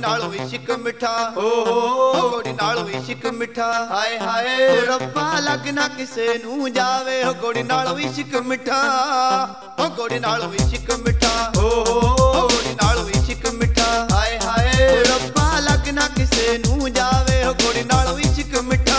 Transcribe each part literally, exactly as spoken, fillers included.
ਨਾਲੋਂ ਇਸ਼ਕ ਮਿੱਠਾ ਓ ਹੋ ਕੁੜੀ ਨਾਲੋਂ ਇਸ਼ਕ ਮਿੱਠਾ ਹਾਏ ਹਾਏ ਰੱਬਾ ਲੱਗ ਨਾ ਕਿਸੇ ਨੂੰ ਜਾਵੇ ਹੋ ਕੁੜੀ ਨਾਲੋਂ ਇਸ਼ਕ ਮਿੱਠਾ ਹੋ ਕੁੜੀ ਨਾਲੋਂ ਇਸ਼ਕ ਮਿੱਠਾ ਓ ਹੋ ਕੁੜੀ ਨਾਲੋਂ ਇਸ਼ਕ ਮਿੱਠਾ ਹਾਏ ਹਾਏ ਰੱਬਾ ਲੱਗ ਨਾ ਕਿਸੇ ਨੂੰ ਜਾਵੇ ਹੋ ਕੁੜੀ ਨਾਲੋਂ ਇਸ਼ਕ ਮਿੱਠਾ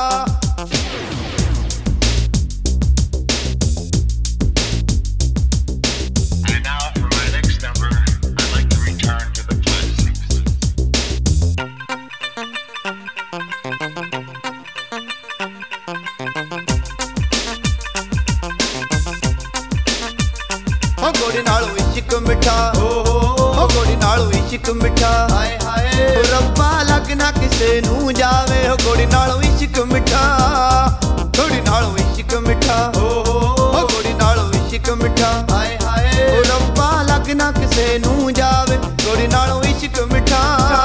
ਹੋ ਕੁੜੀ ਨਾਲੋਂ ਇਸ਼ਕ ਮਿੱਠਾ ਓ ਹੋ ਕੁੜੀ ਨਾਲੋਂ ਇਸ਼ਕ ਮਿੱਠਾ ਹਾਏ ਹਾਏ ਰੱਬਾ ਲੱਗ ਨਾ ਕਿਸੇ ਨੂੰ ਜਾਵੇ ਹੋ ਕੁੜੀ ਨਾਲੋਂ ਇਸ਼ਕ ਮਿੱਠਾ ਕੁੜੀ ਨਾਲੋਂ ਇਸ਼ਕ ਮਿੱਠਾ ਓ ਹੋ ਕੁੜੀ ਨਾਲੋਂ ਇਸ਼ਕ ਮਿੱਠਾ ਹਾਏ ਹਾਏ ਰੱਬਾ ਲੱਗ ਨਾ ਕਿਸੇ ਨੂੰ ਜਾਵੇ ਕੁੜੀ ਨਾਲੋਂ ਇਸ਼ਕ ਮਿੱਠਾ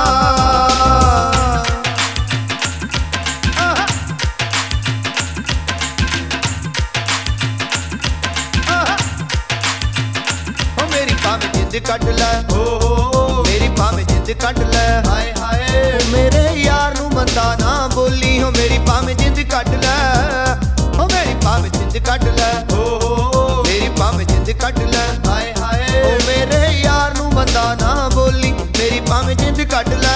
जिंद कट लै ओ मेरी भावें जिंद कट लै हाय हाय मेरे यार नू मंदा ना बोली हो मेरी भावें जिंद कट लै ओ मेरी भावें जिंद कट लै ओ मेरी भावें जिंद कट लै हाय हाय ओ मेरे यार नू मंदा ना बोली मेरी भावें जिंद कट लै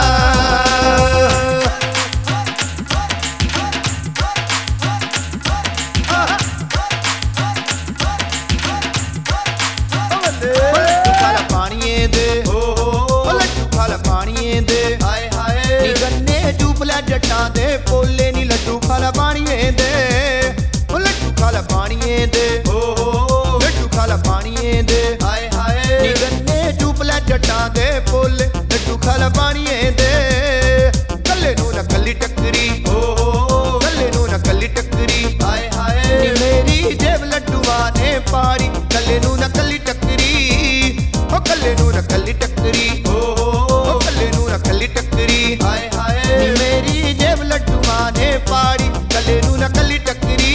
जट्टां दे पोले नी लड्डू खाला पानिए दे ओ लड्डू खाला पानिए दे ओ लड्डू खाला पानिए दे हाय हाय नी गन्ने चूपला जट्टां दे पोले लड्डू खाला पानिए दे कल्ले नू ना कल्ली टक्करी ओ कल्ले नू ना कल्ली टक्करी हाय हाय नी मेरी जेब लड्डूआ ने पारी कल्ले नू ना कल्ली टक्करी ओ कल्ले नू ना कल्ली टक्करी ओ कल्ले नू ना कल्ली टक्करी हाय हाय नी मेरी जेब लड्डूआ ने पारी कल्ले नू ना कल्ली टक्करी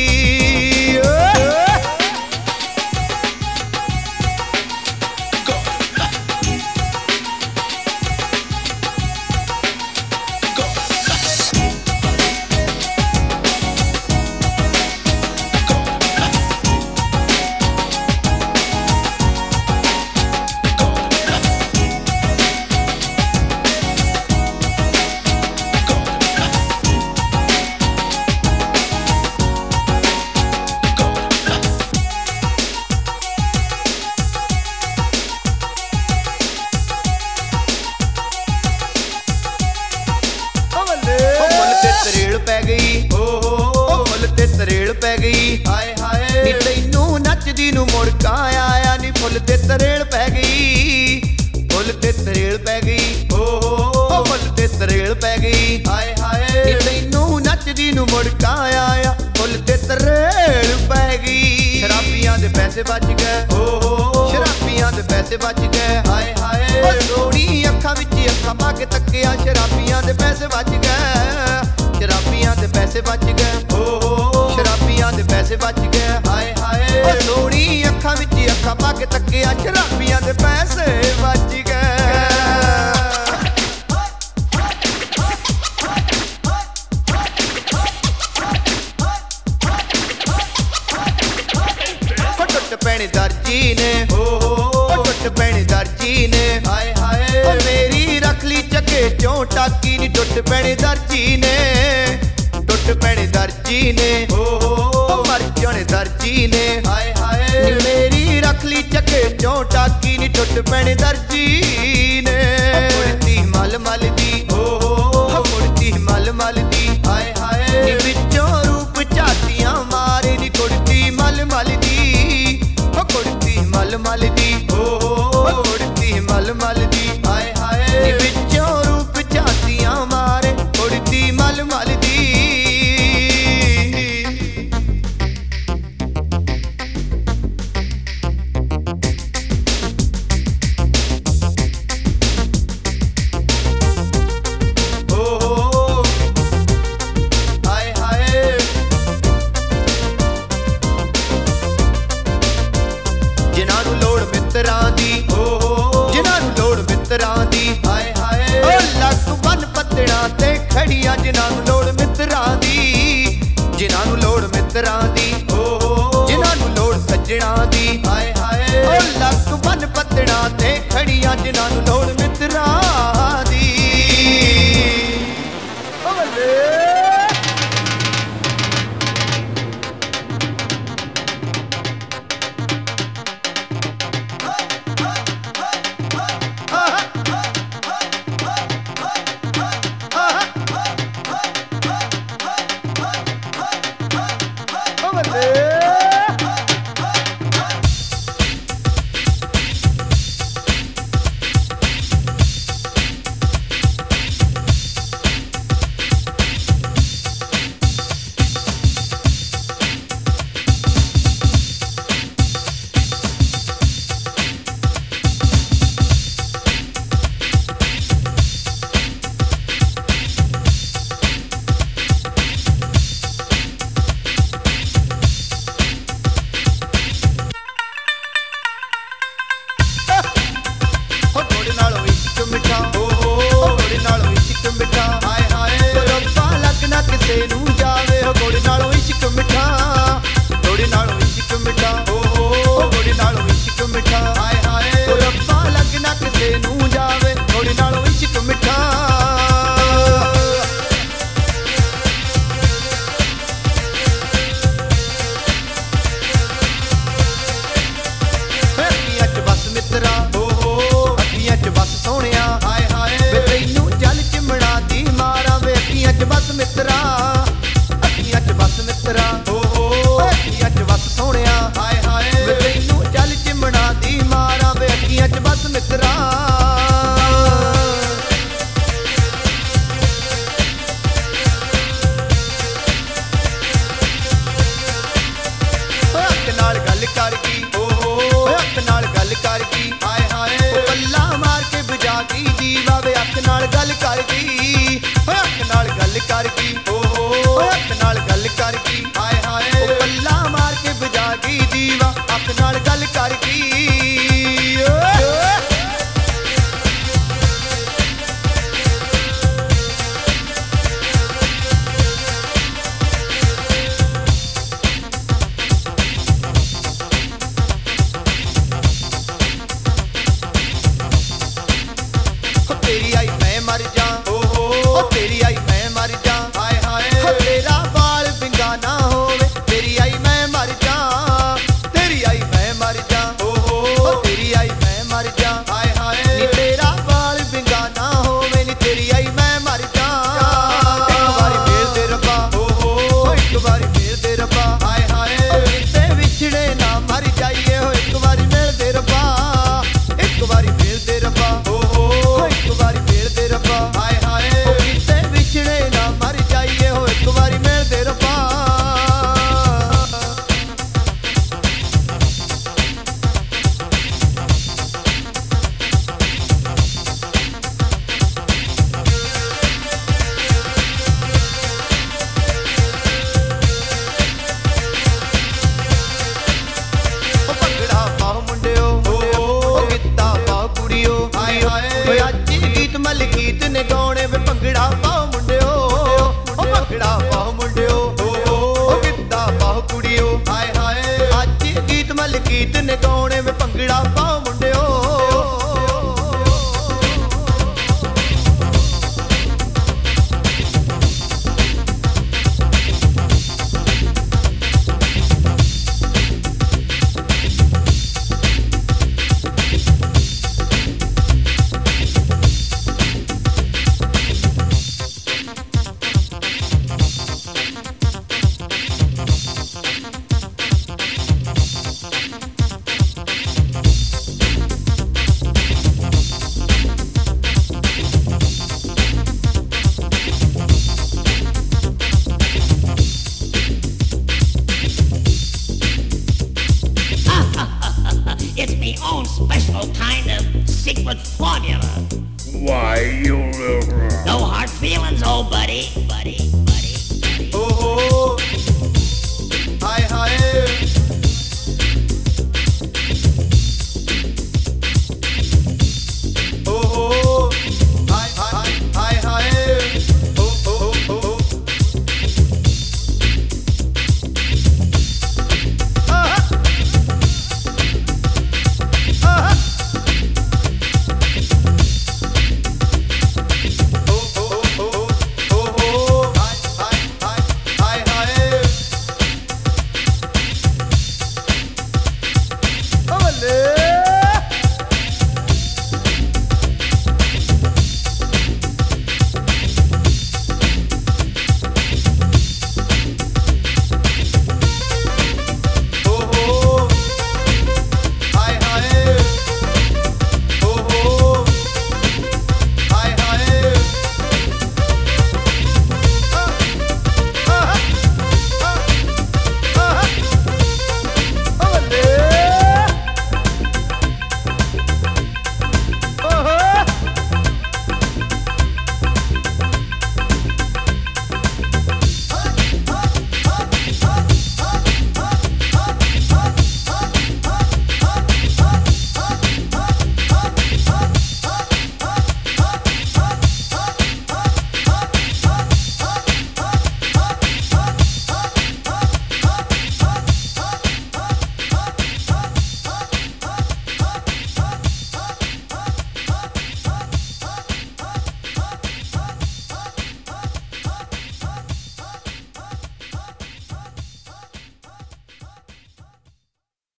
तरेड़ पै गई ओ फुल ते तरेड़ पै गई हाय हाय नी तैनू नचदी नू मुड़का आया नी फुल ते तरेड़ पै गई फुल ते तरेड़ पै गई ओ फुल ते तरेड़ पै गई हाय हाय नी तैनू नचदी नू मुड़का आया फुल ते तरेड़ पै गई शराबियां दे पैसे बच गए ओ शराबियां दे पैसे बच गए हाय हाय सोनी अखां विच अखां पा के तक्किया शराबियां दे पैसे बच गए शराबियां दे पैसे बच गए ओ शराबियां दे पैसे बच गए हाय हाय सोनी अखां विच अखां पा के तक्किया शराबियां दे पैसे बच गए टुट पैने दर्जी ने ओ टुट पैने दर्जी ने हाय हाय मेरी रख ली चके चों टाकी नी टुट पैने दर्जी ने टुट पैने दर्जी ने ओ मर जाने दर्जी ने हाय हाय मेरी रख ली चके चों टाकी नी टुट पैने दर्जी ने मुड़ती मल मल दी ओ मुड़ती मल मल दी हाय हाय नी विचों रूप झातियां मारे नी कुड़ती मल मल दी ओ कुड़ती मल मल दी ओ कुड़ती मल मल दी हाय हाय नी विचों रूप झातियां मारे कुड़ती मल मल दी ਖੜੀਆਂ ਜਿਨ੍ਹਾਂ ਨੂੰ ਲੋੜ ਮਿੱਤਰਾਂ ਦੀ, ਜਿਨ੍ਹਾਂ ਨੂੰ ਲੋੜ ਮਿੱਤਰਾਂ ਦੀ, ਓ ਜਿਨ੍ਹਾਂ ਨੂੰ ਲੋੜ ਸੱਜਣਾ ਦੀ, ਹਾਏ ਹਾਏ ਓ ਲੱਕ ਬੰਨ ਪੱਤਣਾ ਤੇ ਖੜੀਆਂ ਜਿਨ੍ਹਾਂ ਨੂੰ ਲੋੜ ਮਿੱਤਰਾਂ ਦੀ। ਓ ਬੱਲੇ ਮਿੱਠਾ, ਓ ਗੋੜੇ ਨਾਲੋਂ ਇਸ਼ਕ ਮਿੱਠਾ, ਹਾਏ ਹਾਏ ਰੱਬਾ ਲੱਗ ਨਾ ਕਿਸੇ ਨੂੰ ਜਾਵੇ, ਓ ਗੋੜੇ ਨਾਲੋਂ ਇਸ਼ਕ ਮਿੱਠਾ, ਗੋੜੇ ਨਾਲੋਂ ਇਸ਼ਕ ਮਿੱਠਾ, ਓ ਗੋੜੇ ਨਾਲੋਂ ਇਸ਼ਕ ਮਿੱਠਾ, ਹਾਏ ਹਾਏ ਰੱਬਾ ਲੱਗ ਨਾ ਕਿਸੇ ਨੂੰ ਜਾਵੇ, ਗੋੜੇ ਨਾਲੋਂ ਇਸ਼ਕ ਮਿੱਠਾ। ਅੱਖੀਆਂ 'ਚ ਬਸ ਮਿੱਤਰਾ, ਓ ਅੱਖੀਆਂ 'ਚ ਬਸ ਸੋਹਣਿਆ, ਹਾਏ ਹਾਏ ਵੇ ਤੈਨੂੰ ਜਲ ਚਿਮਣਾ ਦੀ ਮਾਰਾਂ ਵੇ ਅੱਖੀਆਂ 'ਚ ਬਸ ਮਿੱਤਰਾ, ਅੱਖੀਆਂ 'ਚ ਬਸ ਮਿੱਤਰਾ, ਓ ਅੱਖੀਆਂ 'ਚ ਬਸ ਸੋਹਣਿਆ, ਹਾਏ ਹਾਏ ਵੇ ਤੈਨੂੰ ਜਲ ਚਿਮਣਾ ਦੀ ਮਾਰਾਂ ਵੇ ਅੱਖੀਆਂ 'ਚ ਬਸ ਮਿੱਤਰਾ। ਹੱਥ ਨਾਲ ਗੱਲ ਕਰ ਗਈ, ਓ ਹੱਥ ਨਾਲ ਗੱਲ ਕਰ ਗਈ, ਹਾਏ ਹਾਏ ਉਹ ਪੱਲਾ ਮਾਰ ਕੇ ਬੁਝਾ ਗਈ ਜੀਵਾ ਵੇ ਹੱਥ ਨਾਲ ਗੱਲ ਕਰ ਗਈ, ਹੱਥ ਨਾਲ ਗੱਲ ਕਰ ਗਈ, ਓ ਹੱਥ ਨਾਲ ਗੱਲ ਕਰ ਗਈ, ਹਾਏ ਹਾਏ ਉਹ ਪੱਲਾ ਮਾਰ ਕੇ ਬੁਝਾ ਗਈ ਜੀਵਾ ਹੱਥ ਨਾਲ ਗੱਲ ਕਰ ਗਈ। ਤੇਰੀ ਆਈ ਮੈਂ ਮਰ ਜਾ, ਓ ਤੇਰੀ ਆਈ ਮੈਂ ਮਰ ਜਾ, ਹਾਏ ਹਾਏ ਤੇਰਾ ਬਾਲ ਬਿੰਗਾ ਨਾ ਹੋਵੇ, ਤੇਰੀ ਆਈ ਮੈਂ ਮਰ ਜਾ, ਤੇਰੀ ਆਈ ਮੈਂ ਮਰ ਜਾ, ਓ ਤੇਰੀ ਆਈ ਮੈਂ ਮਰ ਜਾ, ਹਾਏ ਹਾਏ ਨੀ ਤੇਰਾ ਬਾਲ ਬਿੰਗਾ ਨਾ ਹੋਵੇ, ਨੀ ਤੇਰੀ ਆਈ ਮੈਂ ਮਰ ਜਾ। ਇੱਕ ਵਾਰੀ ਫੇਰ ਦੇ ਰੱਬਾ, ਓ ਇੱਕ ਵਾਰੀ ਫੇਰ ਦੇ ਰੱਬਾ, ਹਾਏ ਹਾਏ ਕਿਤੇ ਵਿਛੜੇ ਨਾ ਮਰ ਜਾਈਏ, ਓ ਇੱਕ ਵਾਰੀ ਮਿਲ ਦੇ ਰੱਬਾ, ਇੱਕ ਵਾਰੀ ਫੇਰ ਦੇ ਰੱਬਾ, ਇੱਕ ਵਾਰੀ ਫੇਰ ਦੇ ਰੱਬਾ, ਹਾਏ ਹਾਏ ਉਹ ਕਿਤੇ ਵਿਛੜੇ ਨਾ ਮਰ ਜਾਈਏ, ਹੋ ਇੱਕ ਵਾਰੀ ਮਿਲ ਦੇ ਰੱਬਾ। ਉਹ ਭੰਗੜਾ ਪਾਓ ਮੁੰਡਿਓ, ਉਹ ਗਿੱਧਾ ਪਾਓ ਕੁੜੀਓ, ਹਾਏ ਹਾਏ ਅੱਜ ਗੀਤ ਮਲਕੀਤ ਨੇ ਗਾਉਣੇ ਵੇ ਭੰਗੜਾ ਪਾਓ ਮੁੰਡਿਓ, ਉਹ ਭੰਗੜਾ ਪਾਓ ਮੁੰਡਿਓ, ਉਹ ਗਿੱਧਾ ਪਾਓ ਕੁੜੀਓ, ਹਾਏ ਹਾਏ ਅੱਜ ਗੀਤ ਮਲਕੀਤ ਨੇ ਗਾਉਣੇ ਵੇ ਭੰਗੜਾ ਪਾਓ ਮੁੰਡਿਓ। It's my own special kind of secret formula. Why, you... No hard feelings, old buddy, buddy, buddy.